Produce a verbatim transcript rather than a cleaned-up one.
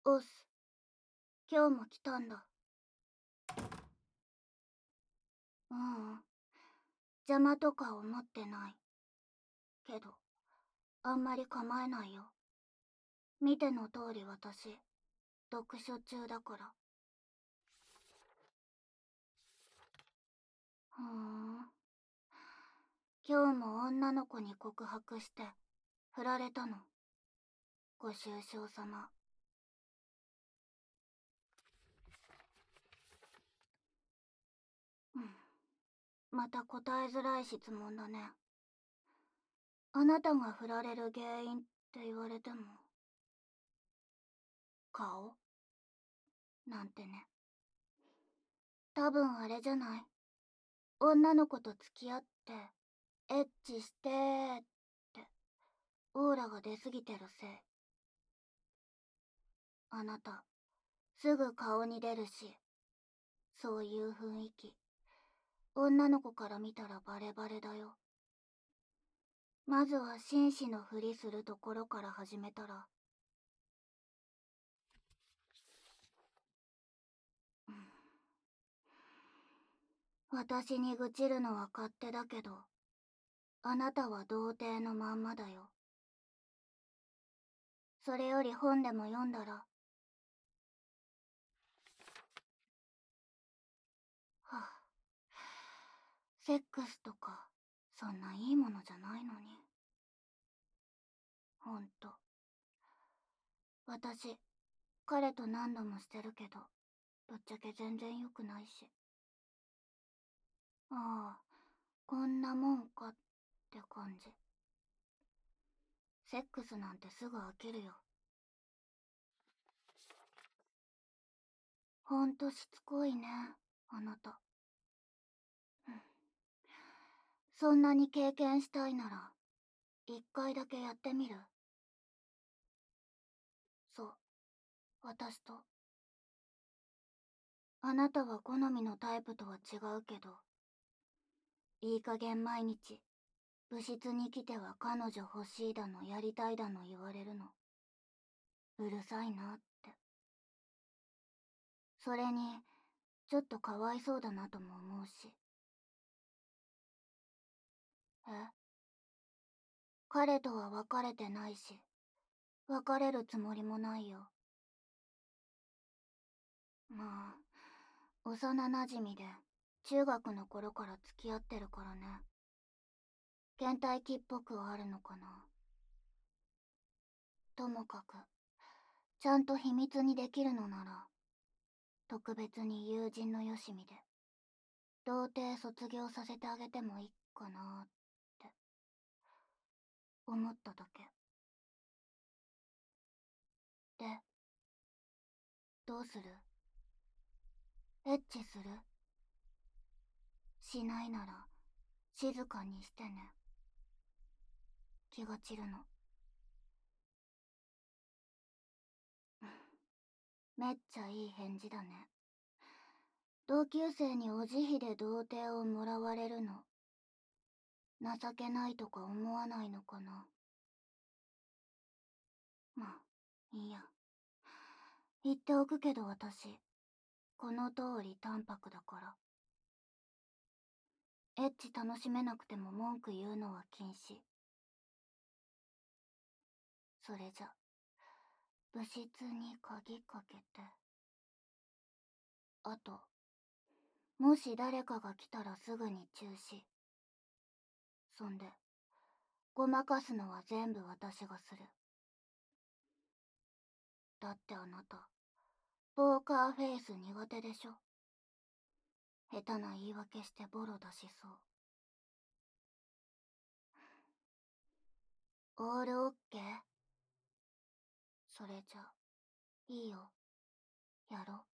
おっす、今日も来たんだ。ううん。邪魔とか思ってない。けど、あんまり構えないよ。見ての通り私、読書中だから。ふーん。今日も女の子に告白して、振られたの。ご愁傷様。うん。また答えづらい質問だね。あなたが振られる原因って言われても。顔なんてね。多分あれじゃない。女の子と付き合って、エッチしてーって、オーラが出すぎてるせい。あなた、すぐ顔に出るし、そういう雰囲気。女の子から見たらバレバレだよ。まずは紳士のふりするところから始めたら。うん、私に愚痴るのは勝手だけど、あなたは童貞のまんまだよ。それより本でも読んだら。はあ、セックスとか、そんないいものじゃないのに。ほんと。私、彼と何度もしてるけど、ぶっちゃけ全然良くないし。ああ、こんなもんかって感じ。セックスなんてすぐ飽きるよ。ほんとしつこいね、あなた。うん、そんなに経験したいなら、一回だけやってみる？そう、私と。あなたは好みのタイプとは違うけど、いい加減毎日、部室に来ては彼女欲しいだのやりたいだの言われるの。うるさいなって。それに、ちょっとかわいそうだなとも思うし。え？彼とは別れてないし、別れるつもりもないよ。まあ、幼馴染で、中学の頃から付き合ってるからね。倦怠期っぽくはあるのかな。ともかく、ちゃんと秘密にできるのなら、特別に友人のよしみで、童貞卒業させてあげてもいいかなって、思っただけ。で、どうする？エッチする？しないなら、静かにしてね。気が散るの。めっちゃいい返事だね。同級生にお慈悲で童貞をもらわれるの、情けないとか思わないのかな。まあ、いいや。言っておくけど私、この通り淡白だから。エッチ楽しめなくても文句言うのは禁止。それじゃ、部室に鍵かけて。あと、もし誰かが来たらすぐに中止。そんで、ごまかすのは全部私がする。だってあなた、ポーカーフェイス苦手でしょ。下手な言い訳してボロ出しそう。オールオッケー？それじゃ、いいよ。やろう。